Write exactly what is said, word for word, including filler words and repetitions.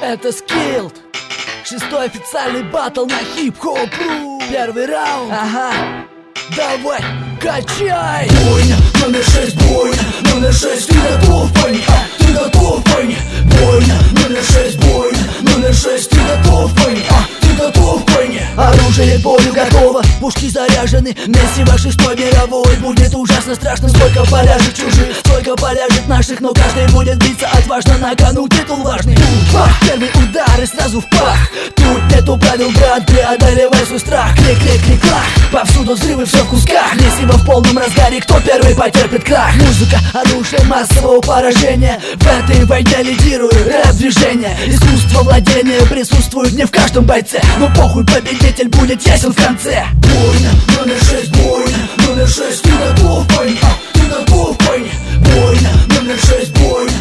Это Skilled. Шестой официальный батл на хип-хоп-ру. Первый раунд. Ага. Давай, качай. Бойня, номер шесть, бойня, номер шесть. Ты готов, парень? А, ты готов, парень? Бойня, номер шесть, бойня, номер шесть. Ты готов, парень? А, ты готов, парень? Оружие к бою готово, пушки заряжены. Месси во шестой мировой. Будет ужасно страшно, сколько поляжет чужих, сколько поляжет наших. Но каждый будет биться отважно, на кону титул важный. Бах! Первый удар и сразу в пах. Тут нету правил, брат, преодолевай свой страх. Клик-клик-клик-клак, повсюду взрывы, все в кусках. Месиво в полном разгаре, кто первый потерпит крах. Музыка, оружие массового поражения. В этой войне лидирует рэп-движение. Искусство владения присутствует не в каждом бойце. Но похуй, победитель будет ясен в конце. Бойня, номер шесть, бойня, номер шесть. Ты готов, парень? А, ты готов, парень? Бойня, номер шесть, бойня,